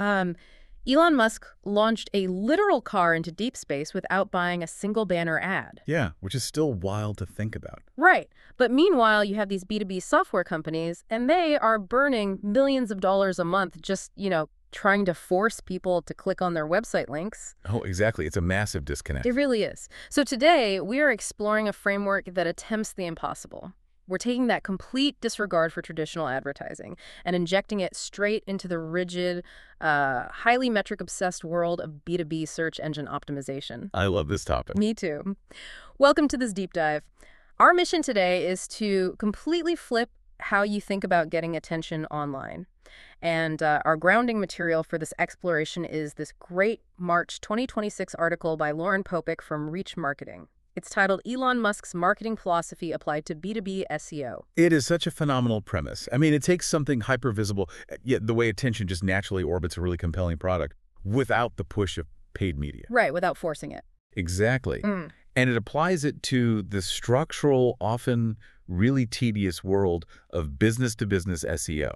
Elon Musk launched a literal car into deep space without buying a single banner ad. Yeah, which is still wild to think about. Right. But meanwhile, you have these B2B software companies, and they are burning millions of dollars a month just, trying to force people to click on their website links. Oh, exactly. It's a massive disconnect. It really is. So today, we are exploring a framework that attempts the impossible. We're taking that complete disregard for traditional advertising and injecting it straight into the rigid, highly metric-obsessed world of B2B search engine optimization. I love this topic. Me too. Welcome to this deep dive. Our mission today is to completely flip how you think about getting attention online. And our grounding material for this exploration is this great March 2026 article by Lauren Popick from Reach Marketing. It's titled Elon Musk's Marketing Philosophy Applied to B2B SEO. It is such a phenomenal premise. I mean, it takes something hyper-visible, yet the way attention just naturally orbits a really compelling product without the push of paid media. Right, without forcing it. Exactly. And it applies it to the structural, often really tedious world of business-to-business SEO.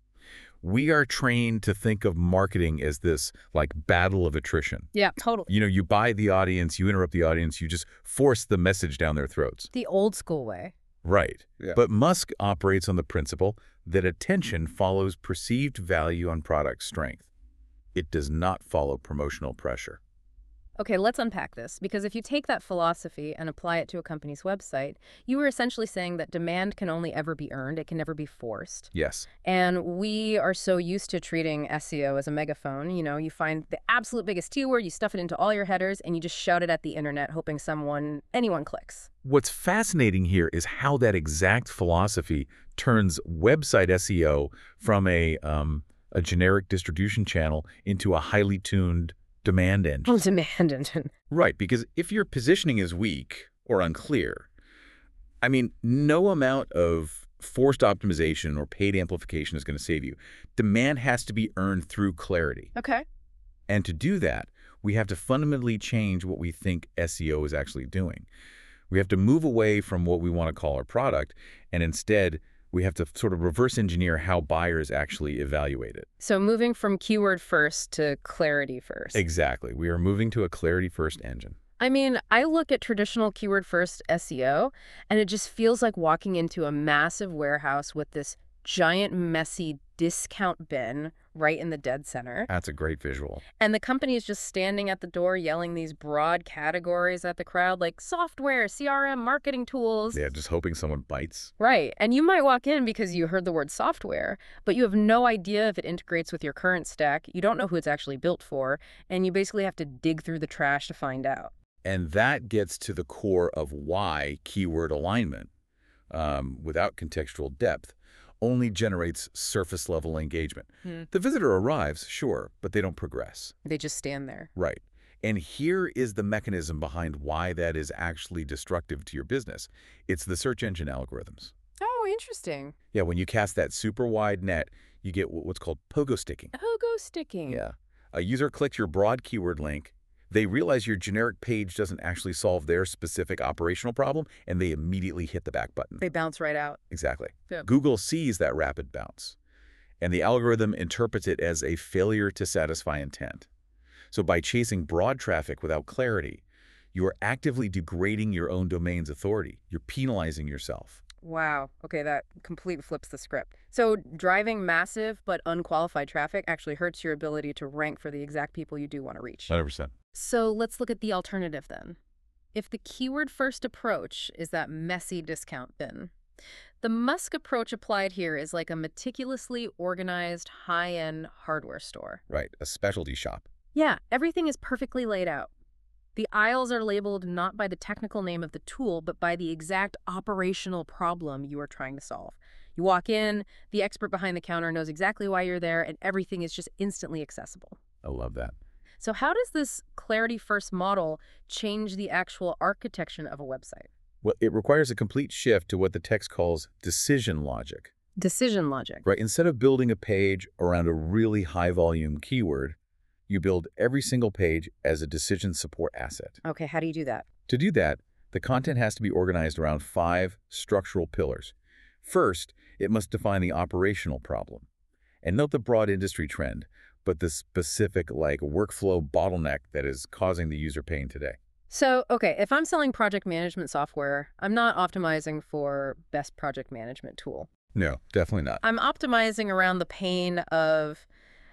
We are trained to think of marketing as this, battle of attrition. Yeah, totally. You buy the audience, you interrupt the audience, you just force the message down their throats. The old school way. Right. Yeah. But Musk operates on the principle that attention follows perceived value on product strength. It does not follow promotional pressure. Okay, let's unpack this, because if you take that philosophy and apply it to a company's website, you are essentially saying that demand can only ever be earned. It can never be forced. Yes. And we are so used to treating SEO as a megaphone. You find the absolute biggest keyword, you stuff it into all your headers, and you just shout it at the internet, hoping anyone clicks. What's fascinating here is how that exact philosophy turns website SEO from a generic distribution channel into a highly tuned demand engine. Demand engine. Right, because if your positioning is weak or unclear, no amount of forced optimization or paid amplification is going to save you. Demand has to be earned through clarity. Okay. And to do that, we have to fundamentally change what we think SEO is actually doing. We have to move away from what we want to call our product, and instead, we have to sort of reverse engineer how buyers actually evaluate it. So moving from keyword first to clarity first. Exactly. We are moving to a clarity first engine. I look at traditional keyword first SEO, and it just feels like walking into a massive warehouse with this giant, messy discount bin right in the dead center. That's a great visual. And the company is just standing at the door yelling these broad categories at the crowd, like software, CRM, marketing tools. Yeah, just hoping someone bites. Right. And you might walk in because you heard the word software, but you have no idea if it integrates with your current stack. You don't know who it's actually built for, and you basically have to dig through the trash to find out. And that gets to the core of why keyword alignment, without contextual depth, only generates surface-level engagement. The visitor arrives, sure, but they don't progress. They just stand there. Right. And here is the mechanism behind why that is actually destructive to your business. It's the search engine algorithms. Oh, interesting. Yeah, when you cast that super wide net, you get what's called pogo sticking. Pogo sticking. Yeah. A user clicks your broad keyword link, they realize your generic page doesn't actually solve their specific operational problem, and they immediately hit the back button. They bounce right out. Exactly. Yeah. Google sees that rapid bounce, and the algorithm interprets it as a failure to satisfy intent. So by chasing broad traffic without clarity, you are actively degrading your own domain's authority. You're penalizing yourself. Wow. Okay, that completely flips the script. So driving massive but unqualified traffic actually hurts your ability to rank for the exact people you do want to reach. 100%. So let's look at the alternative then. If the keyword-first approach is that messy discount bin, the Musk approach applied here is like a meticulously organized high-end hardware store. Right, a specialty shop. Yeah, everything is perfectly laid out. The aisles are labeled not by the technical name of the tool, but by the exact operational problem you are trying to solve. You walk in, the expert behind the counter knows exactly why you're there, and everything is just instantly accessible. I love that. So how does this clarity-first model change the actual architecture of a website? Well, it requires a complete shift to what the text calls decision logic. Decision logic. Right, instead of building a page around a really high-volume keyword, you build every single page as a decision support asset. Okay, how do you do that? To do that, the content has to be organized around 5 structural pillars. First, it must define the operational problem. And note the broad industry trend. but the specific workflow bottleneck that is causing the user pain today. So, okay, if I'm selling project management software, I'm not optimizing for best project management tool. No, definitely not. I'm optimizing around the pain of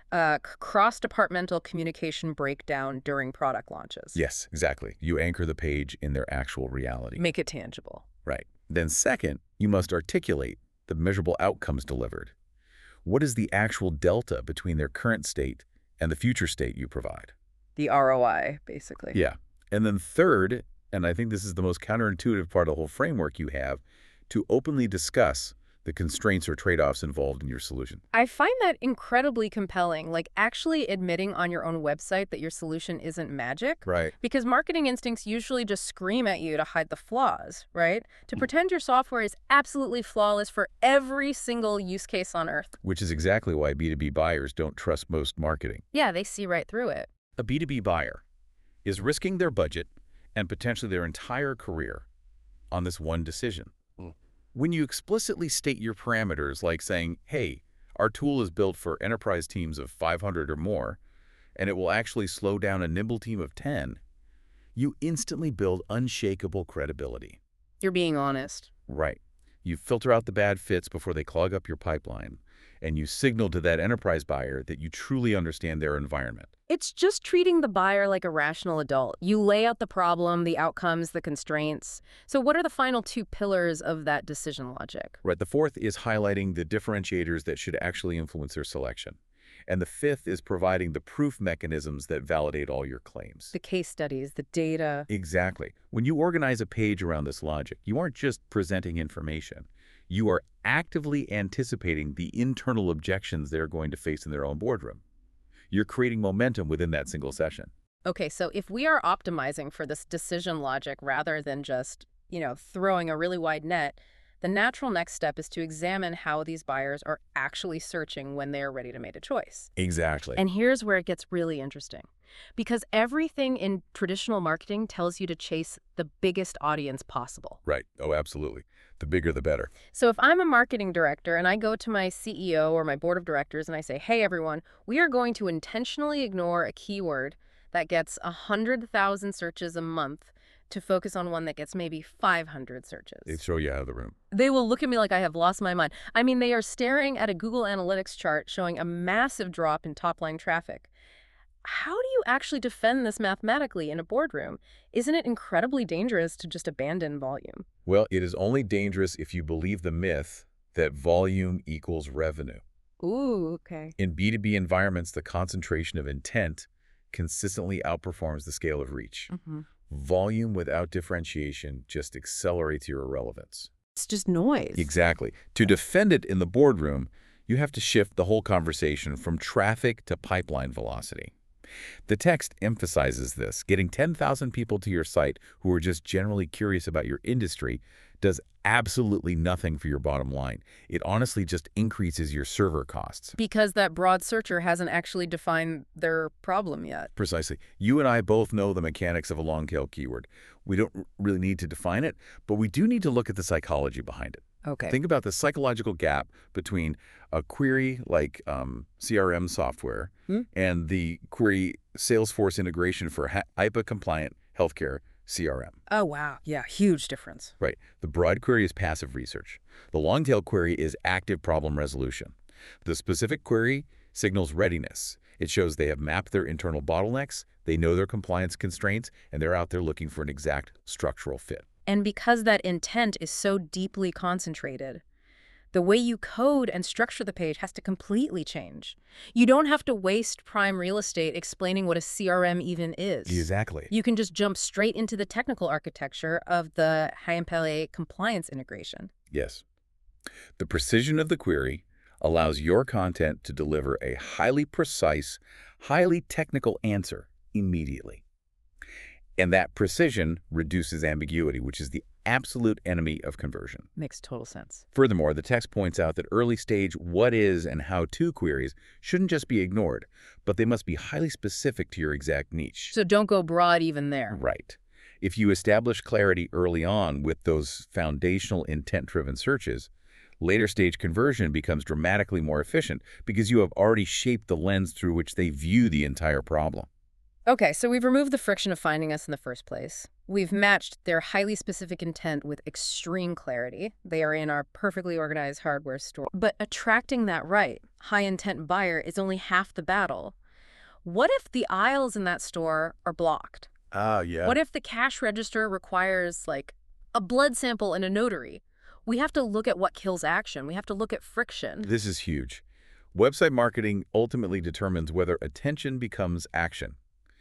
cross-departmental communication breakdown during product launches. Yes, exactly. You anchor the page in their actual reality. Make it tangible. Right. Then second, you must articulate the measurable outcomes delivered. What is the actual delta between their current state and the future state you provide? The ROI, basically. Yeah. And then third, and I think this is the most counterintuitive part of the whole framework you have, to openly discuss the constraints or trade-offs involved in your solution. I find that incredibly compelling, like actually admitting on your own website that your solution isn't magic. Right. Because marketing instincts usually just scream at you to hide the flaws, right? To pretend your software is absolutely flawless for every single use case on Earth. Which is exactly why B2B buyers don't trust most marketing. Yeah, they see right through it. A B2B buyer is risking their budget and potentially their entire career on this one decision. When you explicitly state your parameters, like saying, hey, our tool is built for enterprise teams of 500 or more, and it will actually slow down a nimble team of 10, you instantly build unshakable credibility. You're being honest. Right. You filter out the bad fits before they clog up your pipeline, and you signal to that enterprise buyer that you truly understand their environment. It's just treating the buyer like a rational adult. You lay out the problem, the outcomes, the constraints. So what are the final two pillars of that decision logic? Right. The fourth is highlighting the differentiators that should actually influence their selection. And the fifth is providing the proof mechanisms that validate all your claims. The case studies, the data. Exactly. When you organize a page around this logic, you aren't just presenting information. You are actively anticipating the internal objections they're going to face in their own boardroom. You're creating momentum within that single session. Okay, so if we are optimizing for this decision logic rather than just, throwing a really wide net, the natural next step is to examine how these buyers are actually searching when they are ready to make a choice. Exactly. And here's where it gets really interesting. Because everything in traditional marketing tells you to chase the biggest audience possible. Right. Oh, absolutely. The bigger, the better. So if I'm a marketing director and I go to my CEO or my board of directors and I say, hey, everyone, we are going to intentionally ignore a keyword that gets 100,000 searches a month to focus on one that gets maybe 500 searches. They throw you out of the room. They will look at me like I have lost my mind. I mean, they are staring at a Google Analytics chart showing a massive drop in top-line traffic. How do you actually defend this mathematically in a boardroom? Isn't it incredibly dangerous to just abandon volume? Well, it is only dangerous if you believe the myth that volume equals revenue. Ooh, okay. In B2B environments, the concentration of intent consistently outperforms the scale of reach. Volume without differentiation just accelerates your irrelevance. It's just noise. Exactly. To defend it in the boardroom, you have to shift the whole conversation from traffic to pipeline velocity. The text emphasizes this. Getting 10,000 people to your site who are just generally curious about your industry does absolutely nothing for your bottom line. It honestly just increases your server costs. Because that broad searcher hasn't actually defined their problem yet. Precisely. You and I both know the mechanics of a long-tail keyword. We don't really need to define it, but we do need to look at the psychology behind it. Okay. Think about the psychological gap between a query like CRM software and the query Salesforce integration for HIPAA-compliant healthcare CRM. Oh, wow. Yeah, huge difference. Right. The broad query is passive research. The long-tail query is active problem resolution. The specific query signals readiness. It shows they have mapped their internal bottlenecks, they know their compliance constraints, and they're out there looking for an exact structural fit. And because that intent is so deeply concentrated, the way you code and structure the page has to completely change. You don't have to waste prime real estate explaining what a CRM even is. Exactly. You can just jump straight into the technical architecture of the HIPAA compliance integration. Yes. The precision of the query allows your content to deliver a highly precise, highly technical answer immediately. And that precision reduces ambiguity, which is the absolute enemy of conversion. Makes total sense. Furthermore, the text points out that early-stage what is and how-to queries shouldn't just be ignored, but they must be highly specific to your exact niche. So don't go broad even there. Right. If you establish clarity early on with those foundational intent-driven searches, Later stage conversion becomes dramatically more efficient because you have already shaped the lens through which they view the entire problem. Okay, so we've removed the friction of finding us in the first place. We've matched their highly specific intent with extreme clarity. They are in our perfectly organized hardware store. But attracting that right, high-intent buyer is only half the battle. What if the aisles in that store are blocked? Ah, yeah. What if the cash register requires, like, a blood sample and a notary? We have to look at what kills action. We have to look at friction. This is huge. Website marketing ultimately determines whether attention becomes action.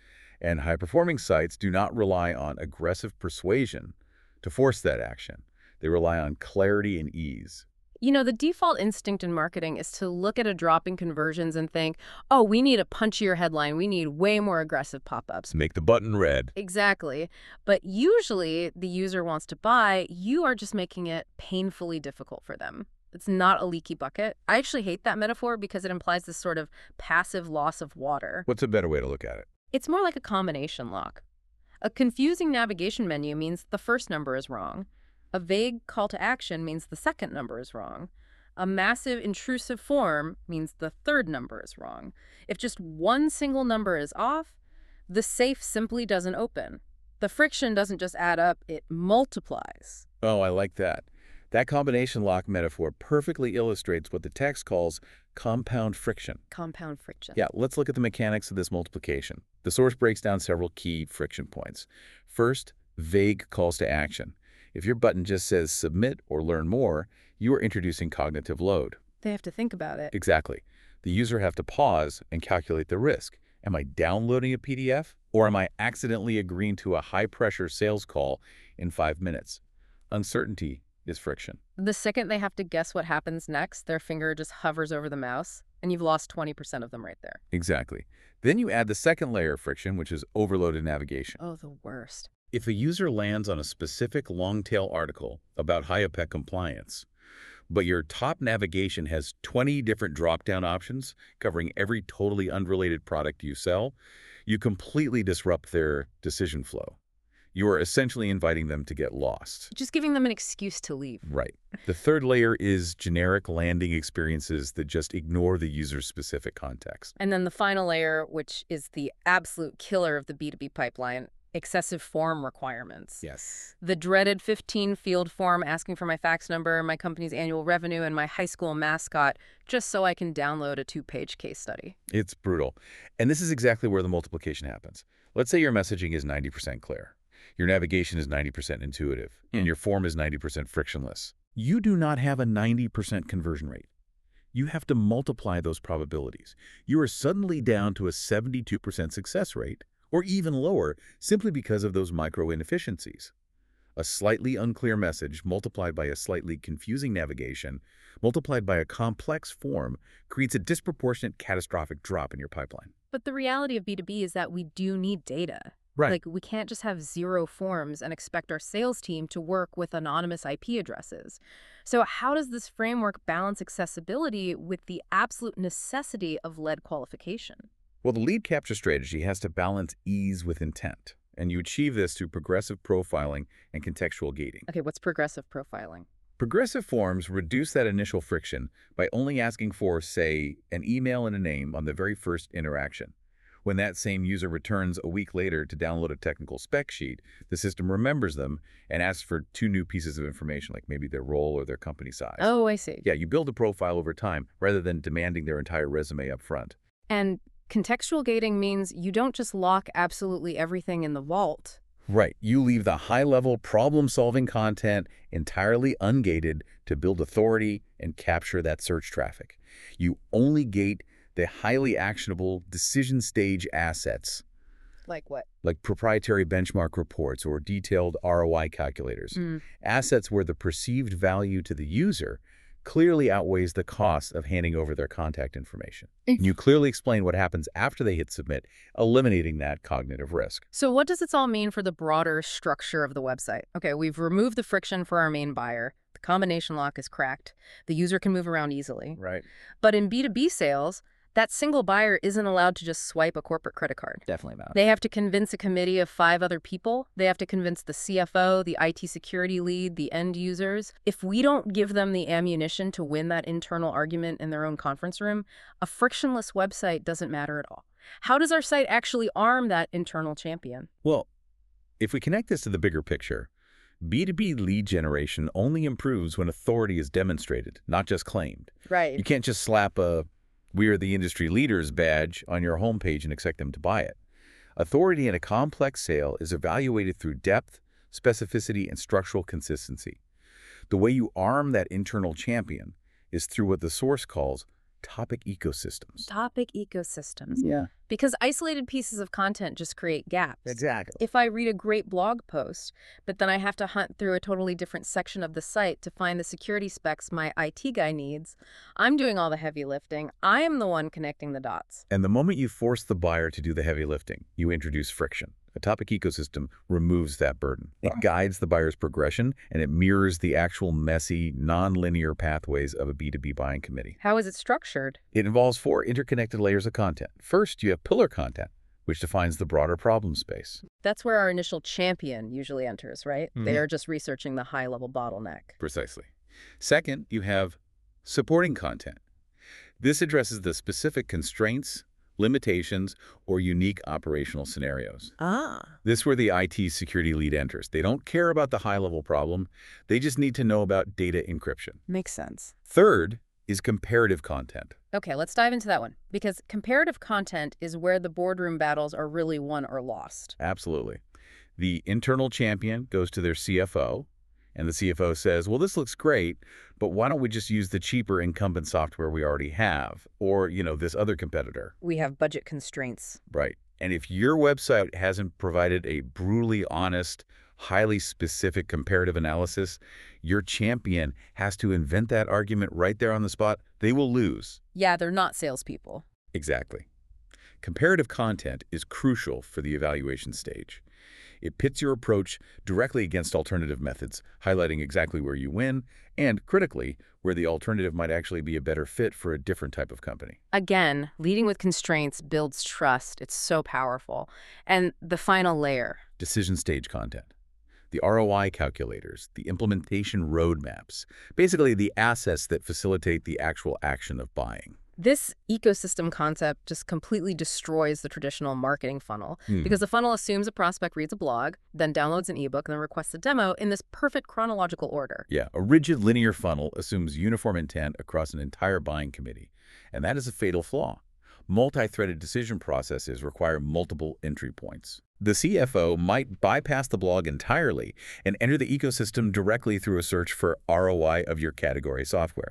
And high-performing sites do not rely on aggressive persuasion to force that action. They rely on clarity and ease. You know, the default instinct in marketing is to look at a drop in conversions and think, oh, we need a punchier headline. We need way more aggressive pop-ups. Make the button red. Exactly. But usually the user wants to buy. You are just making it painfully difficult for them. It's not a leaky bucket. I actually hate that metaphor because it implies this sort of passive loss of water. What's a better way to look at it? It's more like a combination lock. A confusing navigation menu means the first number is wrong. A vague call to action means the second number is wrong. A massive intrusive form means the third number is wrong. If just one single number is off, the safe simply doesn't open. The friction doesn't just add up, it multiplies. Oh, I like that. That combination lock metaphor perfectly illustrates what the text calls compound friction. Compound friction. Yeah, let's look at the mechanics of this multiplication. The source breaks down several key friction points. First, vague calls to action. If your button just says submit or learn more, you are introducing cognitive load. They have to think about it. Exactly. The user have to pause and calculate the risk. Am I downloading a PDF or am I accidentally agreeing to a high-pressure sales call in 5 minutes? Uncertainty is friction. The second they have to guess what happens next, their finger just hovers over the mouse, and you've lost 20% of them right there. Exactly. Then you add the second layer of friction, which is overloaded navigation. Oh, the worst. If a user lands on a specific long-tail article about HIPAA compliance, but your top navigation has 20 different drop-down options covering every totally unrelated product you sell, you completely disrupt their decision flow. You are essentially inviting them to get lost. Just giving them an excuse to leave. Right. The third layer is generic landing experiences that just ignore the user's specific context. And then the final layer, which is the absolute killer of the B2B pipeline, excessive form requirements. Yes. The dreaded 15-field form asking for my fax number, my company's annual revenue, and my high school mascot, just so I can download a 2-page case study. It's brutal. And this is exactly where the multiplication happens. Let's say your messaging is 90% clear. Your navigation is 90% intuitive, and your form is 90% frictionless. You do not have a 90% conversion rate. You have to multiply those probabilities. You are suddenly down to a 72% success rate, or even lower, simply because of those micro inefficiencies. A slightly unclear message multiplied by a slightly confusing navigation, multiplied by a complex form, creates a disproportionate catastrophic drop in your pipeline. But the reality of B2B is that we do need data. Right. Like, we can't just have 0 forms and expect our sales team to work with anonymous IP addresses. So how does this framework balance accessibility with the absolute necessity of lead qualification? Well, the lead capture strategy has to balance ease with intent, and you achieve this through progressive profiling and contextual gating. Okay, what's progressive profiling? Progressive forms reduce that initial friction by only asking for, say, an email and a name on the very first interaction. When that same user returns a week later to download a technical spec sheet, the system remembers them and asks for 2 new pieces of information, like maybe their role or their company size. Oh, I see. Yeah, you build a profile over time rather than demanding their entire resume up front. And contextual gating means you don't just lock absolutely everything in the vault. Right. You leave the high-level problem-solving content entirely ungated to build authority and capture that search traffic. You only gate the highly actionable decision stage assets. Like what? Like proprietary benchmark reports or detailed ROI calculators. Assets where the perceived value to the user clearly outweighs the cost of handing over their contact information. And you clearly explain what happens after they hit submit, eliminating that cognitive risk. So what does this all mean for the broader structure of the website? Okay, we've removed the friction for our main buyer. The combination lock is cracked. The user can move around easily. Right. But in B2B sales, That single buyer isn't allowed to just swipe a corporate credit card. Definitely not. They have to convince a committee of 5 other people. They have to convince the CFO, the IT security lead, the end users. If we don't give them the ammunition to win that internal argument in their own conference room, a frictionless website doesn't matter at all. How does our site actually arm that internal champion? Well, if we connect this to the bigger picture, B2B lead generation only improves when authority is demonstrated, not just claimed. Right. You can't just slap a "We are the industry leaders" badge on your homepage and expect them to buy it. Authority in a complex sale is evaluated through depth, specificity, and structural consistency. The way you arm that internal champion is through what the source calls topic ecosystems. Topic ecosystems. Yeah. Because isolated pieces of content just create gaps. Exactly. If I read a great blog post, but then I have to hunt through a totally different section of the site to find the security specs my IT guy needs, I'm doing all the heavy lifting. I am the one connecting the dots. And the moment you force the buyer to do the heavy lifting, you introduce friction. A topic ecosystem removes that burden. It guides the buyer's progression, and it mirrors the actual messy, non-linear pathways of a B2B buying committee. How is it structured? It involves 4 interconnected layers of content. First, you have pillar content, which defines the broader problem space. That's where our initial champion usually enters, right? They are just researching the high-level bottleneck. Precisely. Second, you have supporting content. This addresses the specific constraints, limitations, or unique operational scenarios. This is where the IT security lead enters. They don't care about the high-level problem. They just need to know about data encryption. Makes sense. Third is comparative content. Okay, let's dive into that one. Because comparative content is where the boardroom battles are really won or lost. Absolutely. The internal champion goes to their CFO, and the CFO says, well, this looks great, but why don't we just use the cheaper incumbent software we already have? Or, this other competitor. We have budget constraints. Right. And if your website hasn't provided a brutally honest, highly specific comparative analysis, your champion has to invent that argument right there on the spot. They will lose. Yeah, they're not salespeople. Exactly. Comparative content is crucial for the evaluation stage. It pits your approach directly against alternative methods, highlighting exactly where you win and, critically, where the alternative might actually be a better fit for a different type of company. Again, leading with constraints builds trust. It's so powerful. And the final layer. Decision stage content. The ROI calculators, the implementation roadmaps, basically the assets that facilitate the actual action of buying. This ecosystem concept just completely destroys the traditional marketing funnel because the funnel assumes a prospect reads a blog, then downloads an ebook, and then requests a demo in this perfect chronological order. Yeah, a rigid linear funnel assumes uniform intent across an entire buying committee, and that is a fatal flaw. Multi-threaded decision processes require multiple entry points. The CFO might bypass the blog entirely and enter the ecosystem directly through a search for ROI of your category software.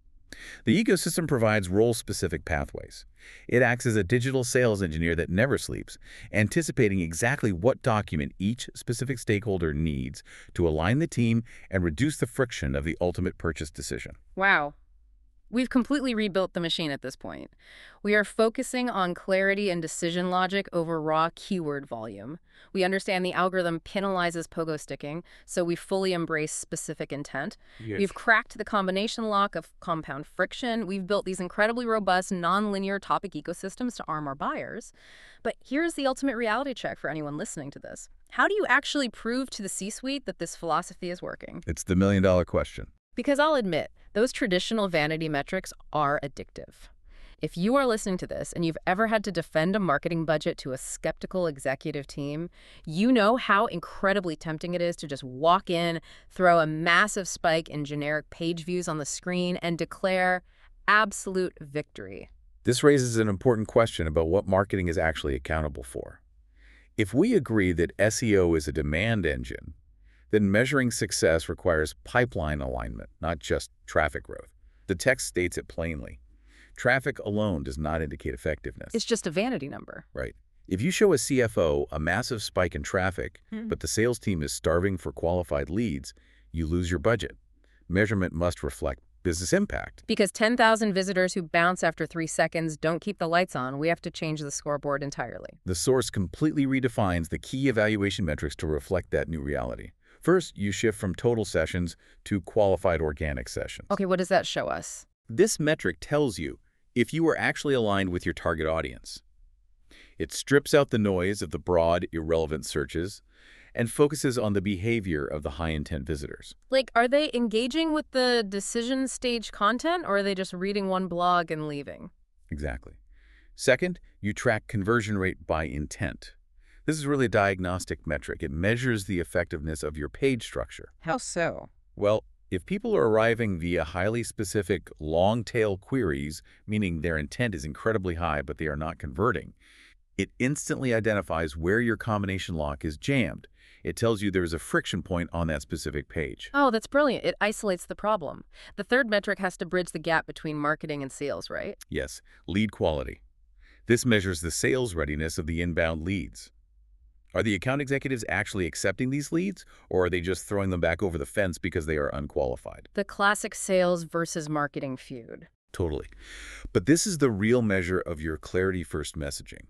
The ecosystem provides role-specific pathways. It acts as a digital sales engineer that never sleeps, anticipating exactly what document each specific stakeholder needs to align the team and reduce the friction of the ultimate purchase decision. Wow. We've completely rebuilt the machine at this point. We are focusing on clarity and decision logic over raw keyword volume. We understand the algorithm penalizes pogo sticking, so we fully embrace specific intent. Yes. We've cracked the combination lock of compound friction. We've built these incredibly robust, nonlinear topic ecosystems to arm our buyers. But here's the ultimate reality check for anyone listening to this. How do you actually prove to the C-suite that this philosophy is working? It's the million-dollar question. Because I'll admit, those traditional vanity metrics are addictive. If you are listening to this and you've ever had to defend a marketing budget to a skeptical executive team, you know how incredibly tempting it is to just walk in, throw a massive spike in generic page views on the screen, and declare absolute victory. This raises an important question about what marketing is actually accountable for. If we agree that SEO is a demand engine, then measuring success requires pipeline alignment, not just traffic growth. The text states it plainly. Traffic alone does not indicate effectiveness. It's just a vanity number. Right. If you show a CFO a massive spike in traffic, but the sales team is starving for qualified leads, you lose your budget. Measurement must reflect business impact. Because 10,000 visitors who bounce after 3 seconds don't keep the lights on, we have to change the scoreboard entirely. The source completely redefines the key evaluation metrics to reflect that new reality. First, you shift from total sessions to qualified organic sessions. Okay, what does that show us? This metric tells you if you are actually aligned with your target audience. It strips out the noise of the broad, irrelevant searches and focuses on the behavior of the high-intent visitors. Like, are they engaging with the decision stage content, or are they just reading one blog and leaving? Exactly. Second, you track conversion rate by intent. This is really a diagnostic metric. It measures the effectiveness of your page structure. How so? Well, if people are arriving via highly specific long-tail queries, meaning their intent is incredibly high but they are not converting, it instantly identifies where your combination lock is jammed. It tells you there's a friction point on that specific page. Oh, that's brilliant. It isolates the problem. The third metric has to bridge the gap between marketing and sales, right? Yes, lead quality. This measures the sales readiness of the inbound leads. Are the account executives actually accepting these leads, or are they just throwing them back over the fence because they are unqualified? The classic sales versus marketing feud. Totally. But this is the real measure of your clarity-first messaging.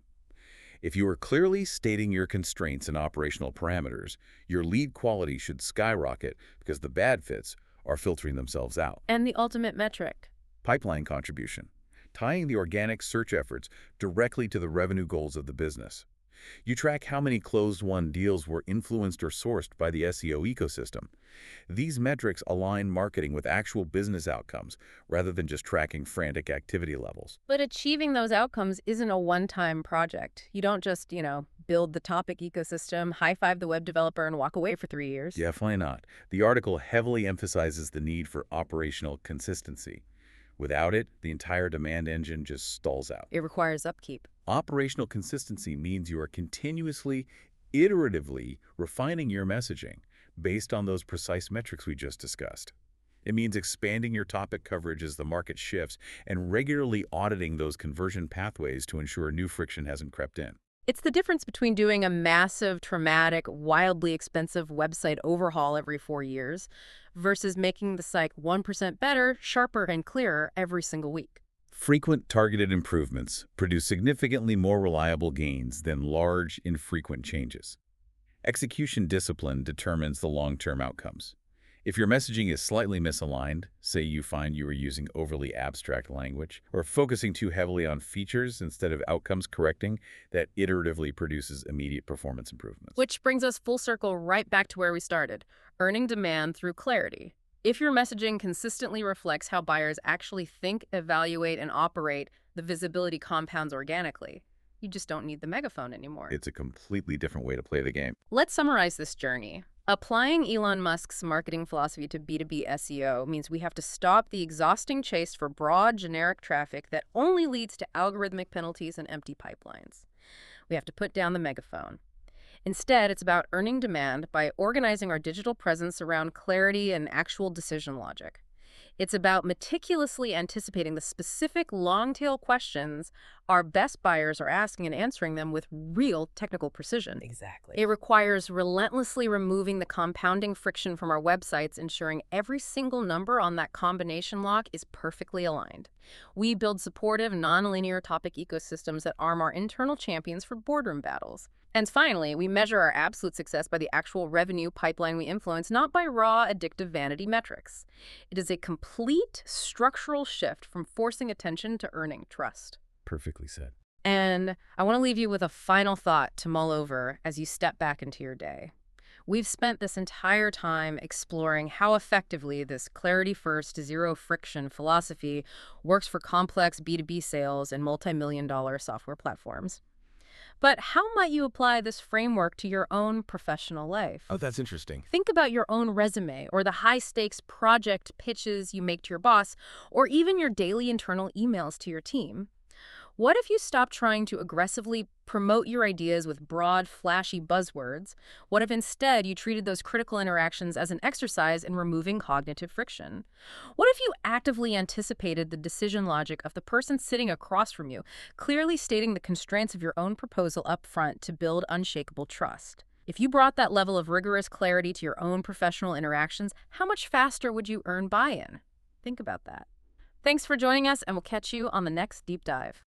If you are clearly stating your constraints and operational parameters, your lead quality should skyrocket because the bad fits are filtering themselves out. And the ultimate metric. Pipeline contribution, tying the organic search efforts directly to the revenue goals of the business. You track how many closed-won deals were influenced or sourced by the SEO ecosystem. These metrics align marketing with actual business outcomes rather than just tracking frantic activity levels. But achieving those outcomes isn't a one-time project. You don't just, build the topic ecosystem, high-five the web developer, and walk away for 3 years. Definitely not. The article heavily emphasizes the need for operational consistency. Without it, the entire demand engine just stalls out. It requires upkeep. Operational consistency means you are continuously, iteratively refining your messaging based on those precise metrics we just discussed. It means expanding your topic coverage as the market shifts and regularly auditing those conversion pathways to ensure new friction hasn't crept in. It's the difference between doing a massive, traumatic, wildly expensive website overhaul every 4 years versus making the site 1% better, sharper, and clearer every single week. Frequent targeted improvements produce significantly more reliable gains than large, infrequent changes. Execution discipline determines the long-term outcomes. If your messaging is slightly misaligned, say you find you are using overly abstract language or focusing too heavily on features instead of outcomes correcting, that iteratively produces immediate performance improvements. Which brings us full circle right back to where we started, earning demand through clarity. If your messaging consistently reflects how buyers actually think, evaluate, and operate, the visibility compounds organically. You just don't need the megaphone anymore. It's a completely different way to play the game. Let's summarize this journey. Applying Elon Musk's marketing philosophy to B2B SEO means we have to stop the exhausting chase for broad, generic traffic that only leads to algorithmic penalties and empty pipelines. We have to put down the megaphone. Instead, it's about earning demand by organizing our digital presence around clarity and actual decision logic. It's about meticulously anticipating the specific long-tail questions our best buyers are asking and answering them with real technical precision. Exactly. It requires relentlessly removing the compounding friction from our websites, ensuring every single number on that combination lock is perfectly aligned. We build supportive, nonlinear topic ecosystems that arm our internal champions for boardroom battles. And finally, we measure our absolute success by the actual revenue pipeline we influence, not by raw, addictive vanity metrics. It is a complete structural shift from forcing attention to earning trust. Perfectly said. And I want to leave you with a final thought to mull over as you step back into your day. We've spent this entire time exploring how effectively this clarity-first, zero-friction philosophy works for complex B2B sales and multi-million-dollar software platforms. But how might you apply this framework to your own professional life? Oh, that's interesting. Think about your own resume or the high-stakes project pitches you make to your boss, or even your daily internal emails to your team. What if you stopped trying to aggressively promote your ideas with broad, flashy buzzwords? What if instead you treated those critical interactions as an exercise in removing cognitive friction? What if you actively anticipated the decision logic of the person sitting across from you, clearly stating the constraints of your own proposal up front to build unshakable trust? If you brought that level of rigorous clarity to your own professional interactions, how much faster would you earn buy-in? Think about that. Thanks for joining us, and we'll catch you on the next Deep Dive.